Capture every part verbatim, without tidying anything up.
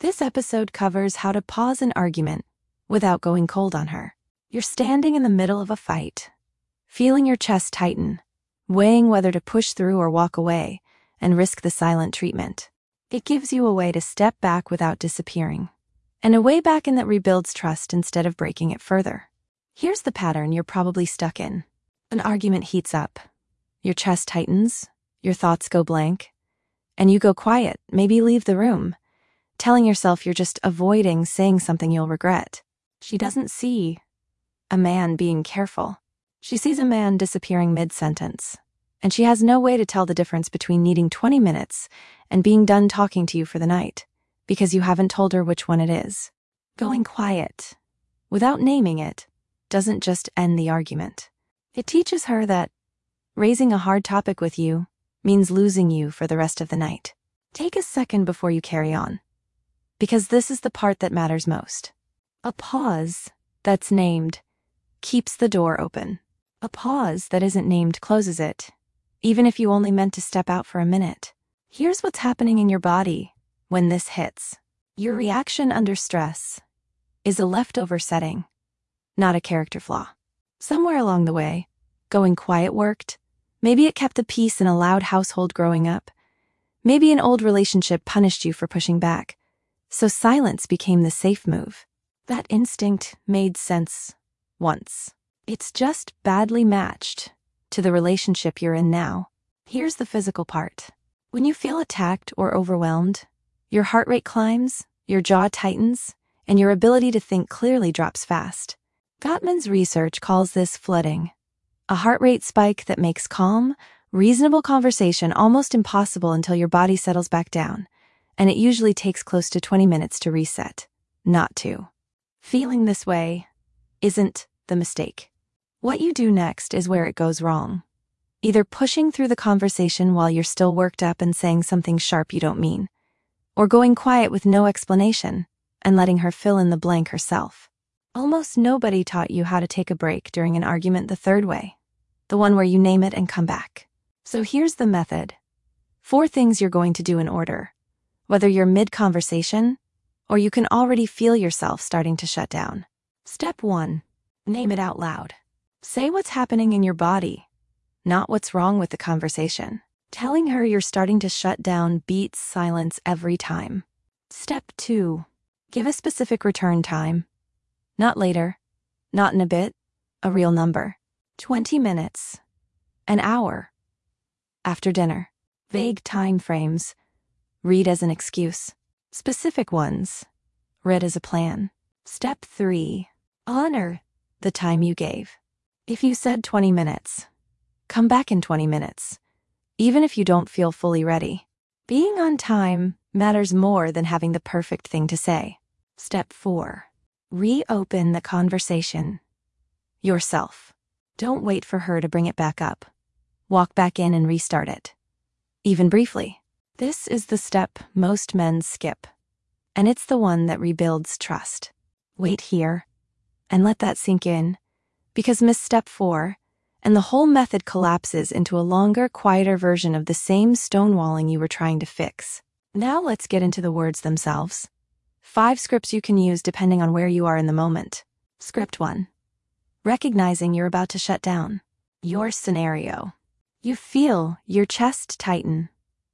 This episode covers how to pause an argument without going cold on her. You're standing in the middle of a fight, feeling your chest tighten, weighing whether to push through or walk away and risk the silent treatment. It gives you a way to step back without disappearing, and a way back in that rebuilds trust instead of breaking it further. Here's the pattern you're probably stuck in. An argument heats up. Your chest tightens, your thoughts go blank, and you go quiet, maybe leave the room, telling yourself you're just avoiding saying something you'll regret. She doesn't see a man being careful. She sees a man disappearing mid-sentence, and she has no way to tell the difference between needing twenty minutes and being done talking to you for the night, because you haven't told her which one it is. Going quiet, without naming it, doesn't just end the argument. It teaches her that raising a hard topic with you means losing you for the rest of the night. Take a second before you carry on, because this is the part that matters most. A pause that's named keeps the door open. A pause that isn't named closes it, even if you only meant to step out for a minute. Here's what's happening in your body when this hits. Your reaction under stress is a leftover setting, not a character flaw. Somewhere along the way, going quiet worked. Maybe it kept the peace in a loud household growing up. Maybe an old relationship punished you for pushing back, so silence became the safe move. That instinct made sense once. It's just badly matched to the relationship you're in now. Here's the physical part. When you feel attacked or overwhelmed, your heart rate climbs, your jaw tightens, and your ability to think clearly drops fast. Gottman's research calls this flooding, a heart rate spike that makes calm, reasonable conversation almost impossible until your body settles back down, and it usually takes close to twenty minutes to reset, not two. Feeling this way isn't the mistake. What you do next is where it goes wrong. Either pushing through the conversation while you're still worked up and saying something sharp you don't mean, or going quiet with no explanation and letting her fill in the blank herself. Almost nobody taught you how to take a break during an argument the third way, the one where you name it and come back. So here's the method. Four things you're going to do in order, whether you're mid-conversation or you can already feel yourself starting to shut down. Step one, name it out loud. Say what's happening in your body, not what's wrong with the conversation. Telling her you're starting to shut down beats silence every time. Step two, give a specific return time. Not later, not in a bit, a real number. twenty minutes, an hour, after dinner. Vague time frames, read as an excuse. Specific ones, read as a plan. Step three, honor the time you gave. If you said twenty minutes, come back in twenty minutes, even if you don't feel fully ready. Being on time matters more than having the perfect thing to say. Step four, reopen the conversation yourself. Don't wait for her to bring it back up. Walk back in and restart it, even briefly. This is the step most men skip, and it's the one that rebuilds trust. Wait here and let that sink in, because miss step four, and the whole method collapses into a longer, quieter version of the same stonewalling you were trying to fix. Now let's get into the words themselves. Five scripts you can use depending on where you are in the moment. Script one, recognizing you're about to shut down. Your scenario. You feel your chest tighten,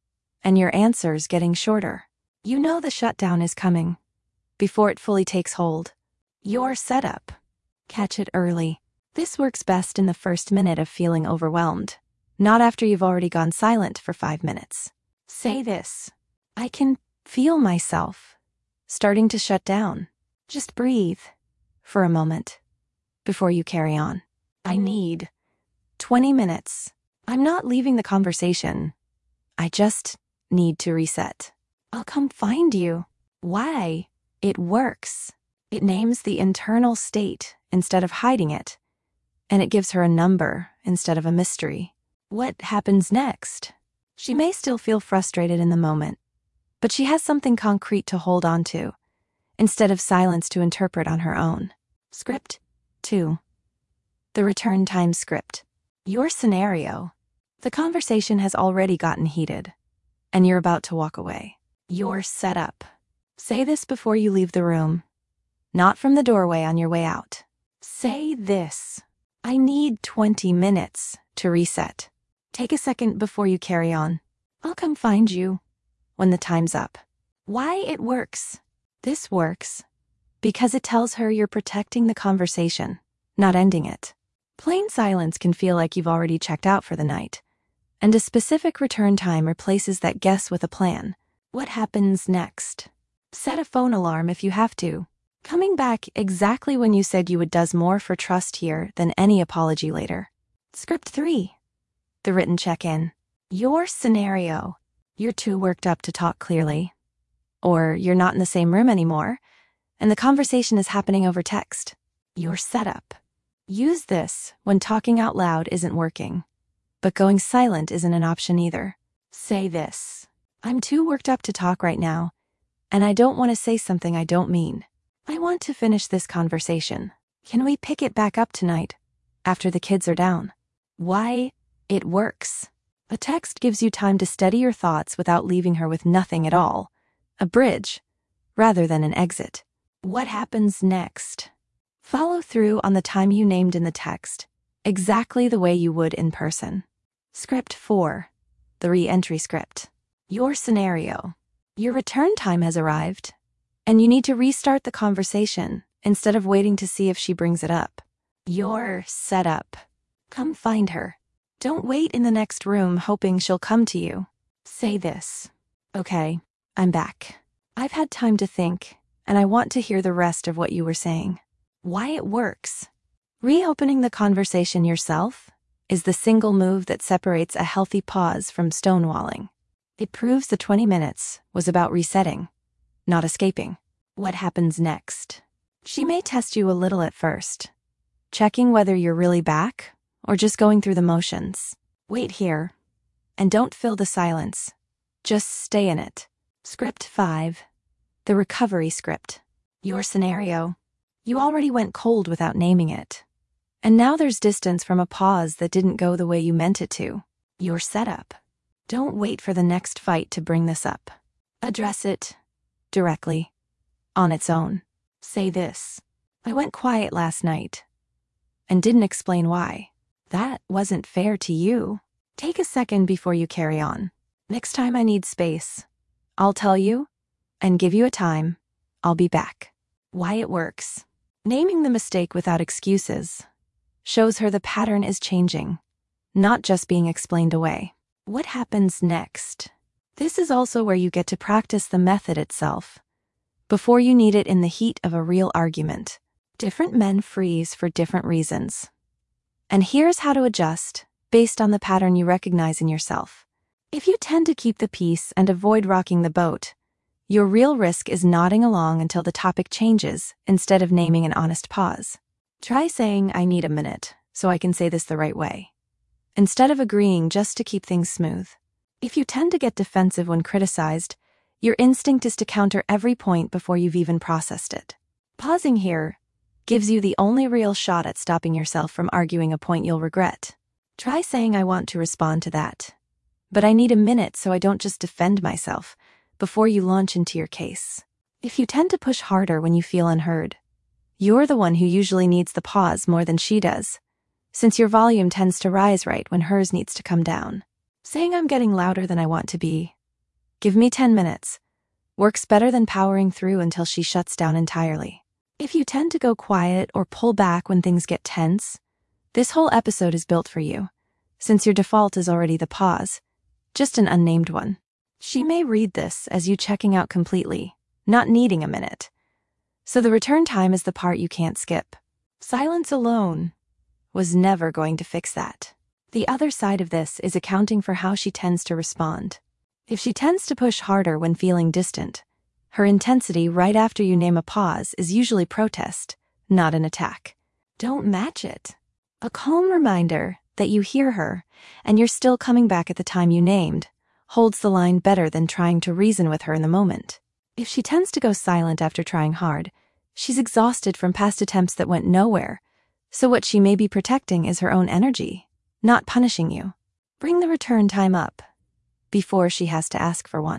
and your answers getting shorter. You know the shutdown is coming before it fully takes hold. Your setup. Catch it early. This works best in the first minute of feeling overwhelmed, not after you've already gone silent for five minutes. Say this. I can feel myself starting to shut down. Just breathe for a moment before you carry on. I need twenty minutes. I'm not leaving the conversation. I just need to reset. I'll come find you. Why? It works. It names the internal state instead of hiding it, and it gives her a number instead of a mystery. What happens next? She may still feel frustrated in the moment, but she has something concrete to hold on to, instead of silence to interpret on her own. Script two. The return time script. Your scenario. The conversation has already gotten heated, and you're about to walk away. Your setup. Say this before you leave the room, not from the doorway on your way out. Say this: I need twenty minutes to reset. Take a second before you carry on. I'll come find you when the time's up. Why it works. This works because it tells her you're protecting the conversation, not ending it. Plain silence can feel like you've already checked out for the night, and a specific return time replaces that guess with a plan. What happens next? Set a phone alarm if you have to. Coming back exactly when you said you would does more for trust here than any apology later. Script three. The written check-in. Your scenario. You're too worked up to talk clearly. Or you're not in the same room anymore, and the conversation is happening over text. Your setup. Use this when talking out loud isn't working, but going silent isn't an option either. Say this: I'm too worked up to talk right now, and I don't want to say something I don't mean. I want to finish this conversation. Can we pick it back up tonight, after the kids are down? Why it works. A text gives you time to steady your thoughts without leaving her with nothing at all. A bridge, rather than an exit. What happens next? Follow through on the time you named in the text, exactly the way you would in person. Script four. The re-entry script. Your scenario. Your return time has arrived, and you need to restart the conversation instead of waiting to see if she brings it up. Your setup. Come find her. Don't wait in the next room hoping she'll come to you. Say this: Okay, I'm back. I've had time to think, and I want to hear the rest of what you were saying. Why it works. Reopening the conversation yourself is the single move that separates a healthy pause from stonewalling. It proves the twenty minutes was about resetting, not escaping. What happens next? She may test you a little at first, checking whether you're really back or just going through the motions. Wait here, and don't fill the silence. Just stay in it. Script five. The recovery script. Your scenario. You already went cold without naming it, and now there's distance from a pause that didn't go the way you meant it to. Your setup. Don't wait for the next fight to bring this up. Address it directly, on its own. Say this: I went quiet last night and didn't explain why. That wasn't fair to you. Take a second before you carry on. Next time I need space, I'll tell you and give you a time. I'll be back. Why it works. Naming the mistake without excuses shows her the pattern is changing, not just being explained away. What happens next? This is also where you get to practice the method itself before you need it in the heat of a real argument. Different men freeze for different reasons. And here's how to adjust based on the pattern you recognize in yourself. If you tend to keep the peace and avoid rocking the boat, your real risk is nodding along until the topic changes instead of naming an honest pause. Try saying, I need a minute so I can say this the right way, instead of agreeing just to keep things smooth. If you tend to get defensive when criticized, your instinct is to counter every point before you've even processed it. Pausing here gives you the only real shot at stopping yourself from arguing a point you'll regret. Try saying, I want to respond to that, but I need a minute so I don't just defend myself before you launch into your case. If you tend to push harder when you feel unheard, you're the one who usually needs the pause more than she does, since your volume tends to rise right when hers needs to come down. Saying I'm getting louder than I want to be, give me ten minutes, works better than powering through until she shuts down entirely. If you tend to go quiet or pull back when things get tense, this whole episode is built for you, since your default is already the pause, just an unnamed one. She may read this as you checking out completely, not needing a minute. So the return time is the part you can't skip. Silence alone was never going to fix that. The other side of this is accounting for how she tends to respond. If she tends to push harder when feeling distant, her intensity right after you name a pause is usually protest, not an attack. Don't match it. A calm reminder that you hear her and you're still coming back at the time you named holds the line better than trying to reason with her in the moment. If she tends to go silent after trying hard, she's exhausted from past attempts that went nowhere, so what she may be protecting is her own energy, not punishing you. Bring the return time up before she has to ask for one.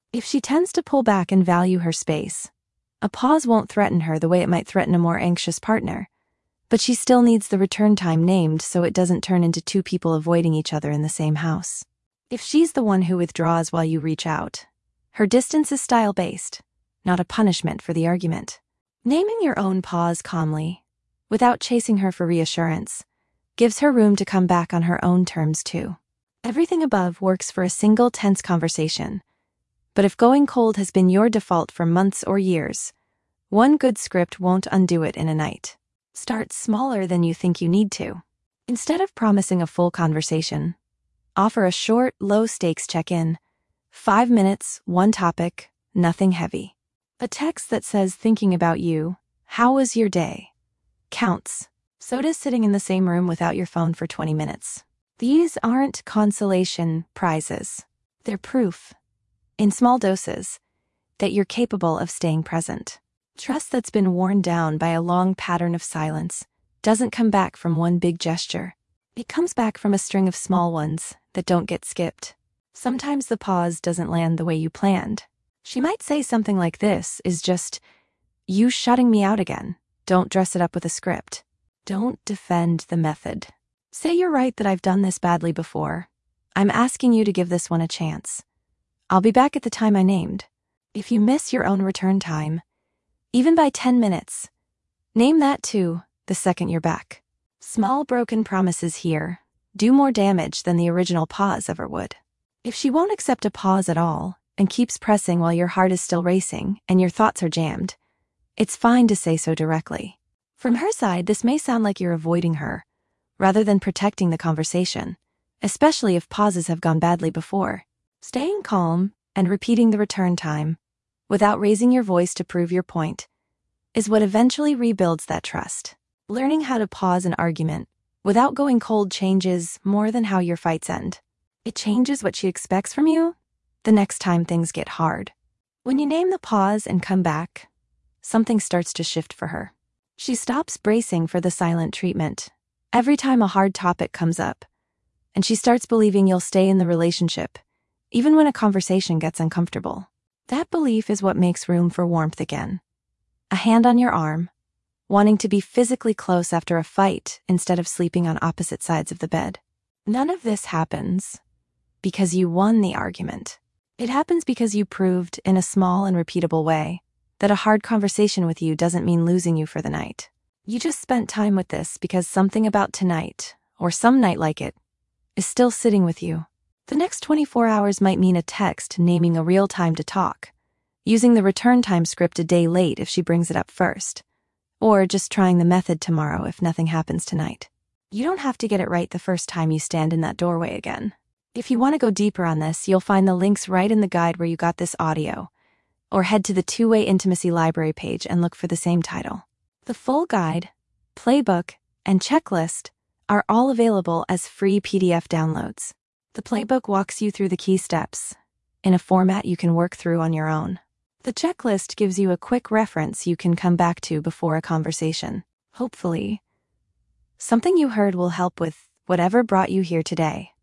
If she tends to pull back and value her space, a pause won't threaten her the way it might threaten a more anxious partner, but she still needs the return time named so it doesn't turn into two people avoiding each other in the same house. If she's the one who withdraws while you reach out, her distance is style-based, not a punishment for the argument. Naming your own pause calmly, without chasing her for reassurance, gives her room to come back on her own terms too. Everything above works for a single tense conversation, but if going cold has been your default for months or years, one good script won't undo it in a night. Start smaller than you think you need to. Instead of promising a full conversation, offer a short, low-stakes check-in. Five minutes, one topic, nothing heavy. A text that says thinking about you, how was your day, counts. So does sitting in the same room without your phone for twenty minutes. These aren't consolation prizes. They're proof, in small doses, that you're capable of staying present. Trust that's been worn down by a long pattern of silence doesn't come back from one big gesture. It comes back from a string of small ones that don't get skipped. Sometimes the pause doesn't land the way you planned. She might say something like this is just, you shutting me out again. Don't dress it up with a script. Don't defend the method. Say you're right that I've done this badly before. I'm asking you to give this one a chance. I'll be back at the time I named. If you miss your own return time, even by ten minutes, name that too the second you're back. Small broken promises here do more damage than the original pause ever would. If she won't accept a pause at all and keeps pressing while your heart is still racing and your thoughts are jammed, it's fine to say so directly. From her side, this may sound like you're avoiding her, rather than protecting the conversation, especially if pauses have gone badly before. Staying calm and repeating the return time, without raising your voice to prove your point, is what eventually rebuilds that trust. Learning how to pause an argument without going cold changes more than how your fights end. It changes what she expects from you the next time things get hard. When you name the pause and come back, something starts to shift for her. She stops bracing for the silent treatment every time a hard topic comes up, and she starts believing you'll stay in the relationship, even when a conversation gets uncomfortable. That belief is what makes room for warmth again. A hand on your arm, wanting to be physically close after a fight instead of sleeping on opposite sides of the bed. None of this happens because you won the argument. It happens because you proved, in a small and repeatable way, that a hard conversation with you doesn't mean losing you for the night. You just spent time with this because something about tonight, or some night like it, is still sitting with you. The next twenty-four hours might mean a text naming a real time to talk, using the return time script a day late if she brings it up first, or just trying the method tomorrow if nothing happens tonight. You don't have to get it right the first time you stand in that doorway again. If you want to go deeper on this, you'll find the links right in the guide where you got this audio, or head to the Two-Way Intimacy Library page and look for the same title. The full guide, playbook, and checklist are all available as free P D F downloads. The playbook walks you through the key steps in a format you can work through on your own. The checklist gives you a quick reference you can come back to before a conversation. Hopefully, something you heard will help with whatever brought you here today.